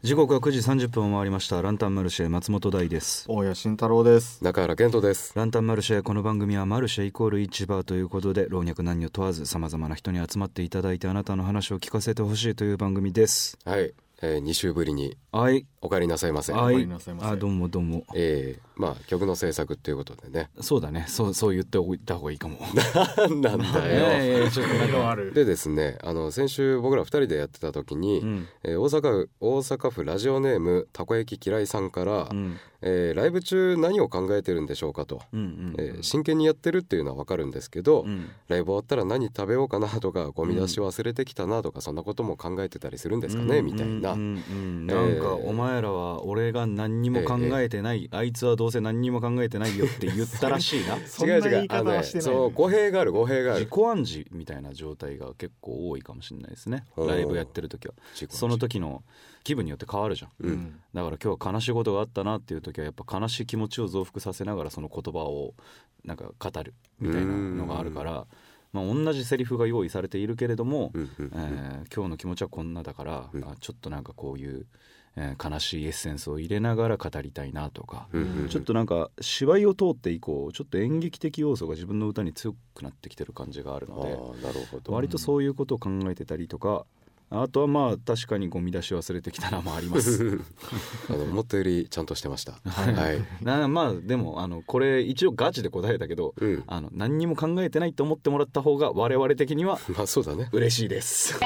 時刻は9時30分を回りました。ランタンマルシェ松本大です。 大谷慎太郎です。 中原健人です。 ランタンマルシェ、この番組はマルシェイコール市場ということで、老若男女問わずさまざまな人に集まっていただいて、あなたの話を聞かせてほしいという番組です。 はい、2週ぶりにはいお帰りなさいませ。 はい、 お帰りなさいませ。 あ、どうもどうも。 曲の制作っていうことでね。 そうだね、そう言っておいた方がいいかも。 なんだよ。 ちょっと色ある。 でですね、先週僕ら2人でやってた時に、大阪府ラジオネームたこ焼き嫌いさんから、ライブ中何を考えてるんでしょうかと、真剣にやってるっていうのは分かるんですけど、ライブ終わったら何食べようかなとか、ゴミ出し忘れてきたなとか、そんなことも考えてたりするんですかね、みたいな。 なんかお前らは俺が何にも考えてない、あいつはどうせ何にも考えてないよって言ったらしいな。 そんな言い方はしてない。 そう、語弊がある。 自己暗示みたいな状態が結構多いかもしれないですね。ライブやってる時はその時の気分によって変わるじゃん、だから今日は悲しいことがあったなっていう時はやっぱ悲しい気持ちを増幅させながらその言葉をなんか語るみたいなのがあるから、同じセリフが用意されているけれども、今日の気持ちはこんなだから、ちょっとなんかこういう悲しいエッセンスを入れながら語りたいなとか、ちょっとなんか芝居を通って以降ちょっと演劇的要素が自分の歌に強くなってきてる感じがあるので、 なるほど。 割とそういうことを考えてたりとか、あとは確かにゴミ出し忘れてきたなもあります思ったよりちゃんとしてました。 でもこれ一応ガチで答えたけど、何にも考えてないと思ってもらった方が我々的にはそうだね、 嬉しいです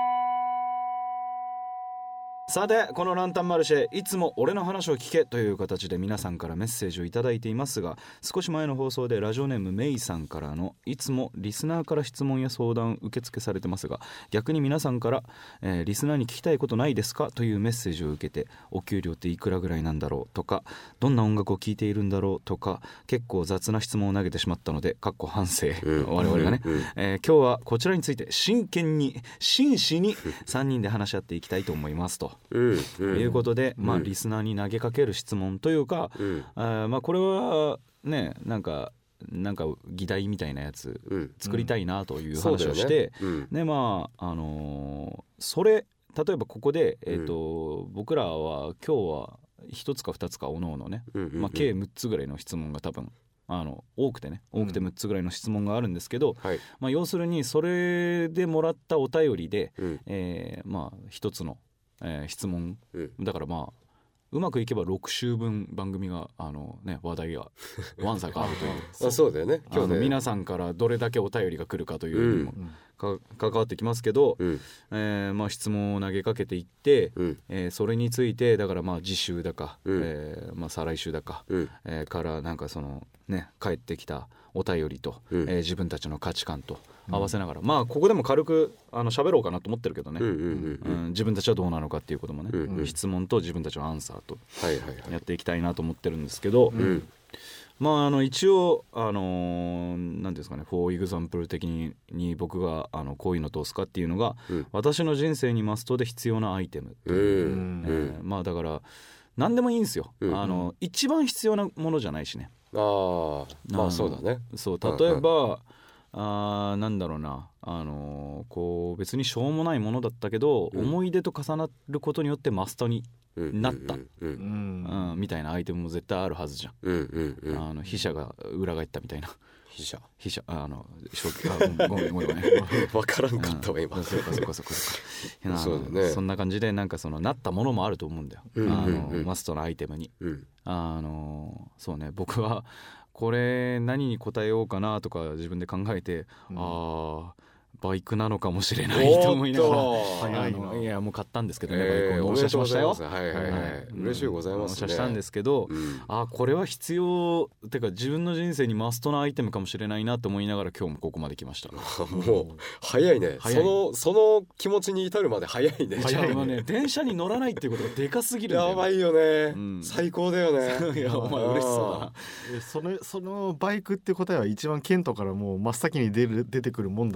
さて、このランタンマルシェ、いつも俺の話を聞けという形で皆さんからメッセージをいただいていますが、少し前の放送でラジオネームメイさんからのいつもリスナーから質問や相談受付されてますが、逆に皆さんから、リスナーに聞きたいことないですかというメッセージを受けて、お給料っていくらぐらいなんだろうとか、どんな音楽を聴いているんだろうとか、結構雑な質問を投げてしまったので反省、我々がね、今日はこちらについて真剣に真摯に3人で話し合っていきたいと思いますということで、リスナーに投げかける質問というか、これはね、なんか議題みたいなやつ作りたいなという話をして、でそれ例えばここで、僕らは今日は1つか2つかおのおのね、計6つぐらいの質問が多分多くて6つぐらいの質問があるんですけど、要するにそれでもらったお便りで、1つの質問、だからうまくいけば6週分番組が話題がわんさかあるというそうだよね。今日ね、 皆さんからどれだけお便りが来るかというにも関わってきますけど、質問を投げかけていって、それについてだから次週だか、再来週だか、からなんかそのね返ってきたお便りと、自分たちの価値観と合わせながら、ここでも軽く喋ろうかなと思ってるけどね、自分たちはどうなのかっていうこともね、質問と自分たちのアンサーとやっていきたいなと思ってるんですけど、一応なんていうんですかね、フォーイグザンプル的に僕がこういうのどうすかっていうのが、私の人生にマストで必要なアイテムっていう、だから何でもいいんですよ、一番必要なものじゃないしね。 そうだね。 そう、例えば、なんだろうな、こう別にしょうもないものだったけど、思い出と重なることによってマストになった、みたいなアイテムも絶対あるはずじゃん。筆者が裏返ったみたいな。筆者ごめん分からんかったわ今。 そうだね。そんな感じでなんかそのなったものもあると思うんだよ、マストのアイテムに。そうね、僕はこれ何に答えようかなとか自分で考えて、バイクなのかもしれないと思いながら、いやもう買ったんですけどね、バイクを納車しましたよ。 嬉しいございますね。 納車したんですけど、これは必要ってか自分の人生にマストなアイテムかもしれないなと思いながら今日もここまで来ました。 もう早いね。その気持ちに至るまで早いね。 今ね、電車に乗らないっていうことがでかすぎるんだよ。 やばいよね、最高だよね。 いやお前嬉しそうだな。 そのバイクって答えは一番ケントからもう真っ先に出てくるもんだと思って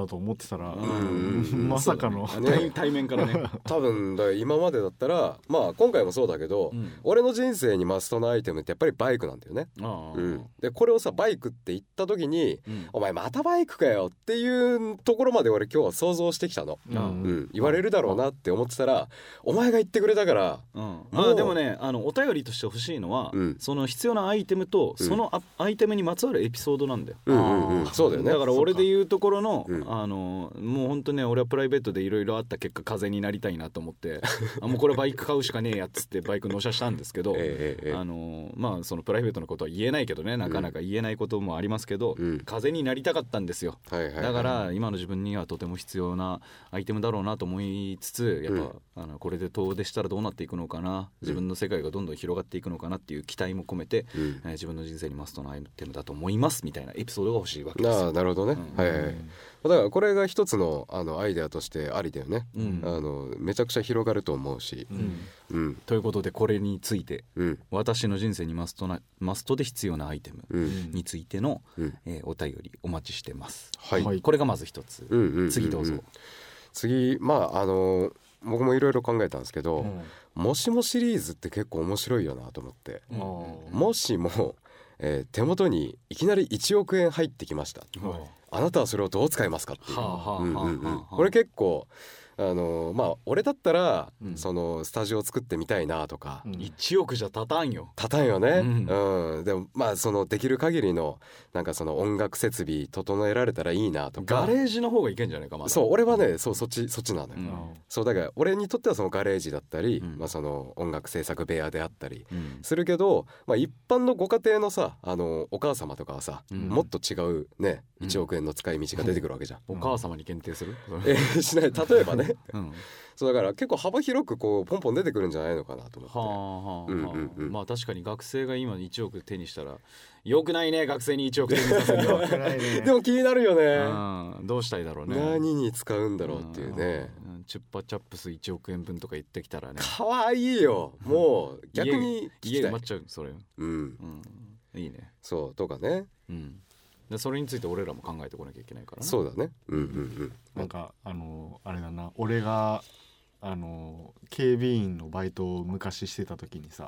ってたらまさかの、 ね、対面からね多分だ今までだったらまあ今回もそうだけど、俺の人生にマストなアイテムってやっぱりバイクなんだよね。でこれをさバイクって言った時に、お前またバイクかよっていうところまで俺今日は想像してきたの、言われるだろうなって思ってたらお前が言ってくれたから、 でもねお便りとして欲しいのは、その必要なアイテムとそのアイテムにまつわるエピソードなんだよ。 そうだよね。 だから俺で言うところの、もう本当ね俺はプライベートでいろいろあった結果風になりたいなと思ってもうこれバイク買うしかねえやっつってバイク納車したんですけど、まあそのプライベートのことは言えないけどね、なかなか言えないこともありますけど、風になりたかったんですよ。だから今の自分にはとても必要なアイテムだろうなと思いつつ、やっぱ、これで遠出したらどうなっていくのかな、自分の世界がどんどん広がっていくのかなっていう期待も込めて、自分の人生にマストなアイテムだと思いますみたいなエピソードが欲しいわけですよ。 なるほどね、だからこれが一つのアイデアとしてありだよね、めちゃくちゃ広がると思うし、 ということでこれについて、私の人生にマストで必要なアイテムについての、お便りお待ちしてます、これがまず一つ、次どうぞ。 次僕もいろいろ考えたんですけど、もしもシリーズって結構面白いよなと思って、もしも、手元にいきなり1億円入ってきました、あなたはそれをどう使いますかっていう、これ結構まあ俺だったら、そのスタジオを作ってみたいなとか、 1億じゃ立たんよね、でもまあそのできる限りのなんかその音楽設備整えられたらいいなとか。 ガレージの方がいけんじゃないか。 そう俺はねそっちなのよ、そうだから俺にとってはそのガレージだったり、まあその音楽制作部屋であったりするけど、まあ一般のご家庭のさお母様とかはさ、もっと違うね1億円の使い道が出てくるわけじゃん。 お母様に限定するしない、例えばねそうだから結構幅広くこうポンポン出てくるんじゃないのかなと思って。まあ確かに学生が今1億手にしたらよくないね、学生に1億手にさせるのでも気になるよね、 どうしたいだろうね、 何に使うんだろうっていうね。 チュッパチャップス1億円分とか言ってきたらね、 かわいいよ、もう逆に家埋まっちゃうそれ、いいね、 そうとかね、 でそれについて俺らも考えてこなきゃいけないからね。 そうだね、 なんかあれだな、俺が警備員のバイトを昔してた時にさ、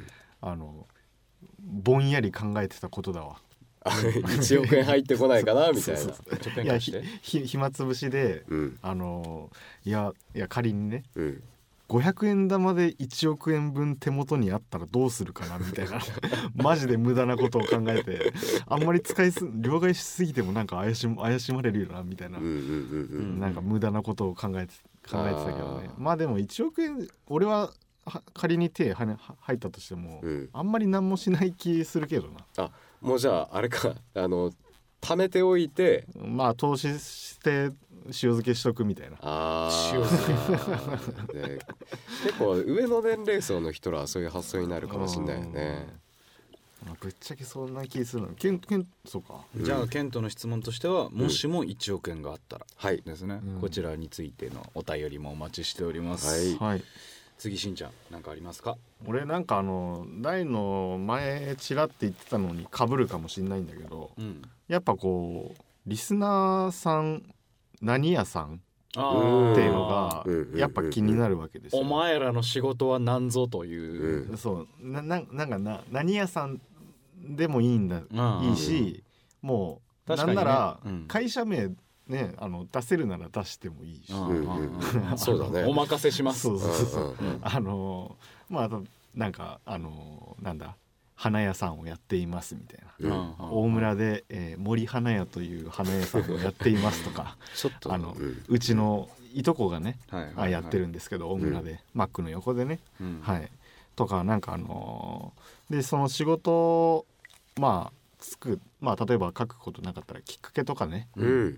ぼんやり考えてたことだわ 1億円入ってこないかなみたいな。ちょっといや暇つぶしで、いや仮にね、500円玉で1億円分手元にあったらどうするかなみたいなマジで無駄なことを考えて、あんまり両替しすぎてもなんか怪しまれるよなみたいな、なんか無駄なことを考えてたけどね。まあでも1億円俺は仮に手入ったとしても、あんまり何もしない気するけどな。 もうじゃああれか、貯めておいて、 まあ投資して塩漬けしとくみたいな。 塩漬け結構上の年齢層の人らはそういう発想になるかもしれないよね。 ぶっちゃけそんな気するの。そうか、 じゃあケントの質問としては、もしも1億円があったらですね、こちらについてのお便りもお待ちしております。次しんちゃん何かありますか。 俺なんか大の前ちらって言ってたのに被るかもしれないんだけど、やっぱこうリスナーさん何屋さんっていうのがやっぱ気になるわけですよ。 お前らの仕事は何ぞという、 そうなんか何屋さんでもいいんだ、いいし、もうなんなら会社名ね、出せるなら出してもいいし、 そうだね、 お任せします。 そうまああとなんかなんだ、花屋さんをやっていますみたいな、大村で、森花屋という花屋さんをやっていますとかちょっとうちのいとこがね、やってるんですけど大村で、マックの横でね、とかなんかでその仕事まあ例えば書くことなかったらきっかけとかね、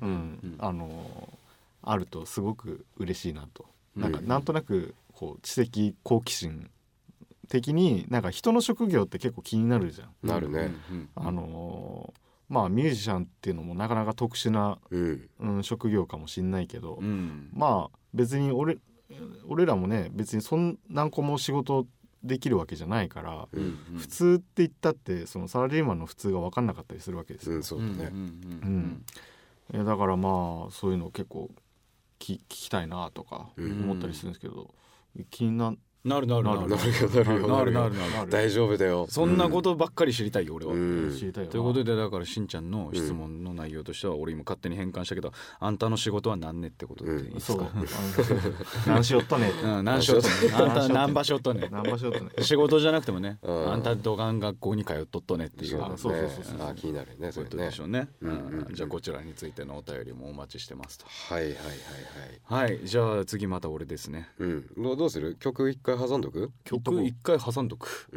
あるとすごく嬉しいなと、なんとなくこう知的好奇心的になんか人の職業って結構気になるじゃん。 なるね。 まあミュージシャンっていうのもなかなか特殊な、職業かもしんないけど、まあ別に俺らもね別にそん何個も仕事できるわけじゃないから、普通って言ったってそのサラリーマンの普通が分かんなかったりするわけですよ。 そうだね。 だからまあそういうの結構聞きたいなとか思ったりするんですけど、気になるなる大丈夫だよ。 そんなことばっかり知りたいよ俺は。 知りたいよな。 ということでだからしんちゃんの質問の内容としては俺今勝手に変換したけど、あんたの仕事は何ねってことでいいですか。 何しよっとね。 何しよっとね。あんた何場所っとね。仕事じゃなくてもね、あんたどがん学校に通っとっとねっていう。 そう気になるね。 そういうことでしょうね。じゃあこちらについてのお便りもお待ちしてますと。はい。じゃあ次また俺ですね。 どうする？曲一回挟んどく？ 曲一回挟んどく。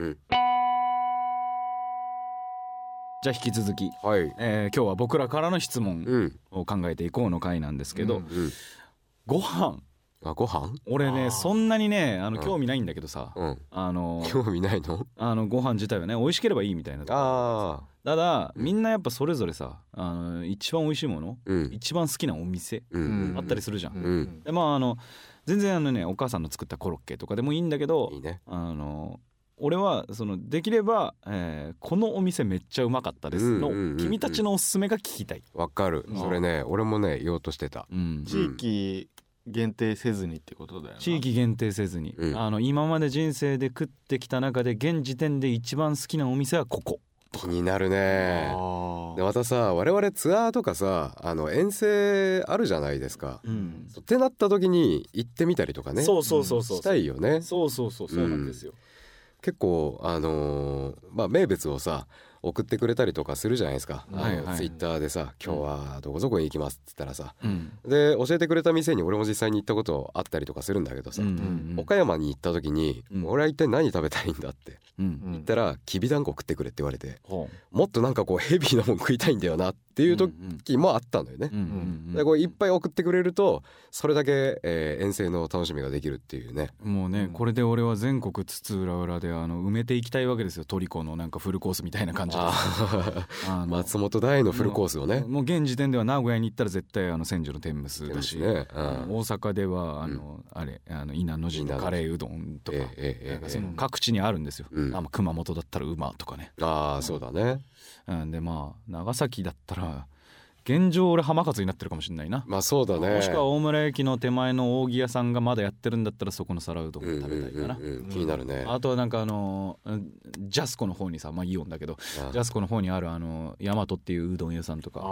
じゃあ引き続き、今日は僕らからの質問を考えていこうの回なんですけど、ご飯俺ねそんなにね興味ないんだけどさ、 興味ないの？ ご飯自体はね美味しければいいみたいな。ただみんなやっぱそれぞれさ一番美味しいもの、一番好きなお店あったりするじゃん。でまあ全然お母さんの作ったコロッケとかでもいいんだけど、俺はできれば、このお店めっちゃうまかったですの君たちのおすすめが聞きたい。 わかる。それね俺もね言おうとしてた。 地域限定せずにってことだよね。 地域限定せずに、今まで人生で食ってきた中で現時点で一番好きなお店はここ。 気になるね。でまたさ我々ツアーとかさ遠征あるじゃないですか、ってなった時に行ってみたりとかねしたいよね。 そうなんですよ。 結構名物をさ送ってくれたりとかするじゃないですか。ツイッターでさ今日はどこそこに行きますって言ったらさ、で教えてくれた店に俺も実際に行ったことあったりとかするんだけどさ、岡山に行った時に、俺は一体何食べたいんだって言ったら、きびだんご食ってくれって言われて、もっとなんかこうヘビーなもん食いたいんだよなっていう時もあったのよね。でこういっぱい送ってくれるとそれだけ、遠征の楽しみができるっていうね。 もうね、これで俺は全国津々浦々で埋めていきたいわけですよ。トリコのなんかフルコースみたいな感じで松本大のフルコースをね。 もう現時点では名古屋に行ったら絶対千住の天むすだし、大阪では伊那の陣のカレーうどんとか、なんかその各地にあるんですよ。熊本だったら馬とかね。 そうだね。 で長崎だったら現状俺浜勝になってるかもしれないな。 そうだね。 もしくは大村駅の手前の扇屋さんがまだやってるんだったらそこの皿うどんを食べたいかな。 気になるね。 あとはなんかジャスコの方にさ、イオンだけどジャスコの方にある大和っていううどん屋さんとか。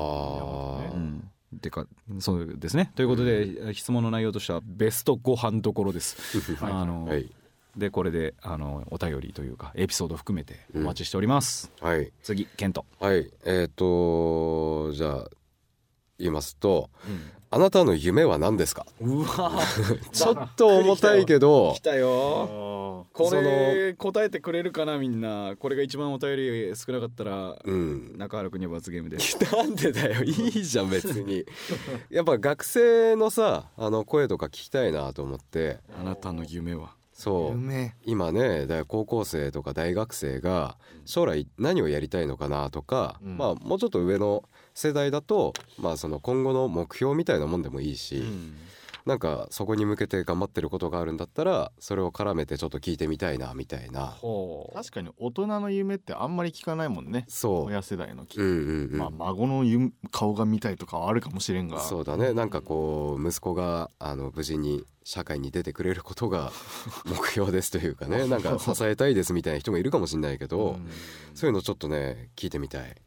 てかそうですね。ということで、質問の内容としてはベストご飯どころです。でこれでお便りというかエピソード含めてお待ちしております。次ケント。 じゃあ言いますと、あなたの夢は何ですか？ うわちょっと重たいけど来たよ。これ答えてくれるかなみんな。これが一番お便り少なかったら、中原くんには罰ゲームです。 なんでだよ、いいじゃん別に。やっぱ学生のさ声とか聞きたいなと思って。 あなたの夢は。 そう今ね高校生とか大学生が将来何をやりたいのかなとか、もうちょっと上の世代だと、その今後の目標みたいなもんでもいいし、なんかそこに向けて頑張ってることがあるんだったらそれを絡めてちょっと聞いてみたいなみたいな。 確かに大人の夢ってあんまり聞かないもんね。親世代の孫の顔が見たいとかはあるかもしれんが。 そうだね。なんかこう息子が無事に社会に出てくれることが目標ですというかねなんか支えたいですみたいな人もいるかもしれないけど、そういうのちょっとね聞いてみたい。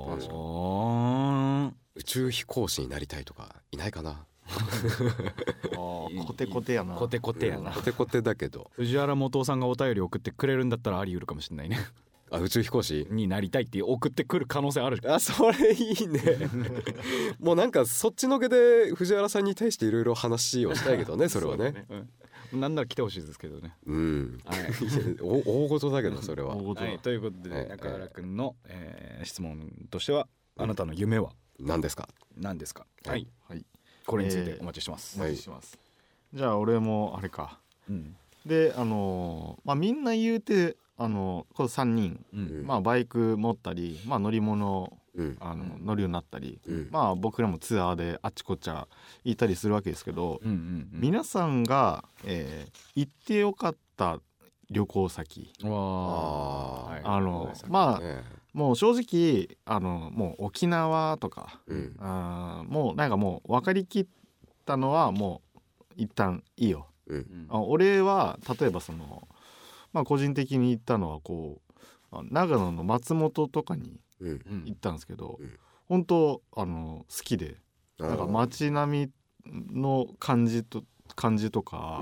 宇宙飛行士になりたいとかいないかな。 コテコテやな。 コテコテやな。 コテコテだけど藤原元さんがお便り送ってくれるんだったらあり得るかもしれないね。 宇宙飛行士になりたいって送ってくる可能性ある。 それいいね。もうなんかそっちのけで藤原さんに対していろいろ話をしたいけどねそれはね。 なんなら来てほしいですけどね。 大事だけどそれは。 ということで中原くんの質問としてはあなたの夢は何ですか？ はい。これについてお待ちしてます。 じゃあ俺もあれか。でみんな言うてこの3人、バイク持ったり、乗り物乗るようになったり、僕らもツアーであっちこっちゃ行ったりするわけですけど、皆さんが、行ってよかった旅行先、 もう正直もう沖縄とか、もうなんかもう分かりきったのはもう一旦いいよ、俺は例えば個人的に行ったのはこう長野の松本とかに行ったんですけど、本当好きで、なんか街並みの感じとか、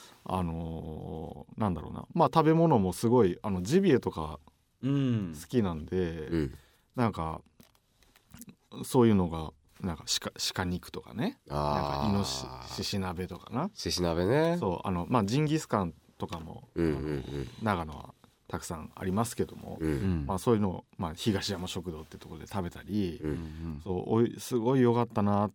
なんだろうな、まあ食べ物もすごいジビエとか好きなんで、なんかそういうのがなんか鹿肉とかね、なんかイノシシ鍋とかな、 シシ鍋ね。 そうジンギスカンとかも、長野はたくさんありますけども、まあ、そういうのを、東山食堂ってところで食べたり、すごい良かったなって、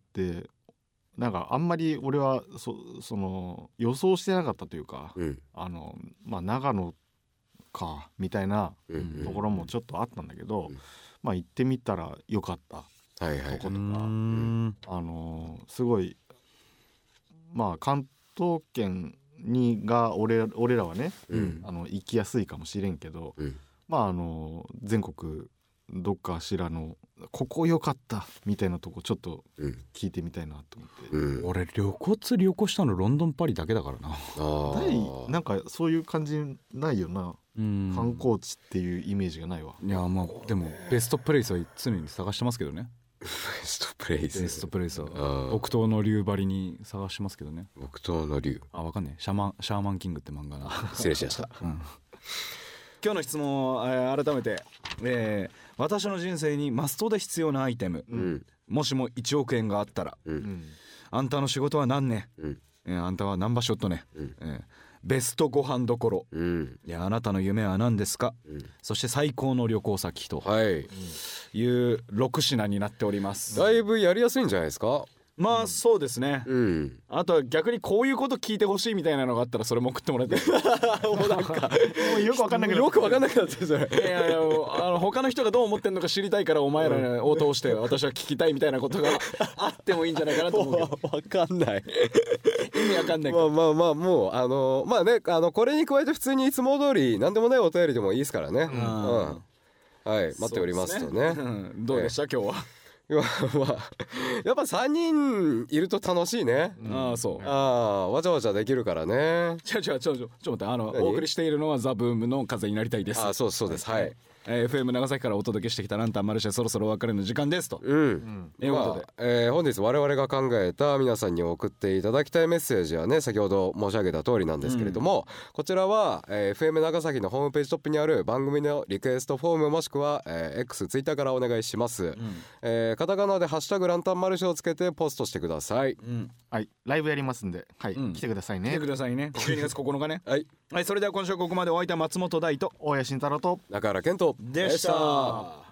なんかあんまり俺は予想してなかったというか、長野かみたいなところもちょっとあったんだけど、行ってみたら良かったとことか、すごい関東圏が俺らはね、行きやすいかもしれんけど、全国どっかしらのここ良かったみたいなとこちょっと聞いてみたいなと思って、 俺旅行したのロンドンパリだけだからな。 なんかそういう感じないよな、観光地っていうイメージがないわ。 いやでもベストプレイスは常に探してますけどね。 ベストプレイスは北東の竜張りに探してますけどね。 北東の竜、 わかんねえ。シャーマンキングって漫画な。 失礼しました。 今日の質問を改めて、私の人生にマストで必要なアイテム、もしも1億円があったら、あんたの仕事は何ね、あんたは何場所とね、ベストご飯どころ、いやあなたの夢は何ですか、そして最高の旅行先という6品になっております。 だいぶやりやすいんじゃないですか。 まあそうですね、あとは逆にこういうこと聞いてほしいみたいなのがあったらそれも送ってもらってもうなんかもうよく分かんなくなってそれいや他の人がどう思ってんのか知りたいからお前らを通して私は聞きたいみたいなことがあってもいいんじゃないかなと思うけど分かんない意味わかんない。 もうこれに加えて普通にいつも通り何でもないお便りでもいいですからね。はい、待っておりますとね。 どうでした今日は。 やっぱ3人いると楽しいね。 そうわちゃわちゃできるからね。 ちょっと待ってお送りしているのはザ・ブームの風になりたいです。 そうです。はい、 FM 長崎からお届けしてきたランタンマルシェ、そろそろお別れの時間ですということで、本日我々が考えた皆さんに送っていただきたいメッセージはね、先ほど申し上げた通りなんですけれども、こちらは、FM 長崎のホームページトップにある番組のリクエストフォームもしくは、X、ツイッターからお願いします。カタカナでハッシュタグランタンマルシェをつけてポストしてください。 はい、ライブやりますんで、来てくださいね。 12月9日ね。はい、それでは今週ここまでお相手は松本大と大谷慎太郎と中原健人でした。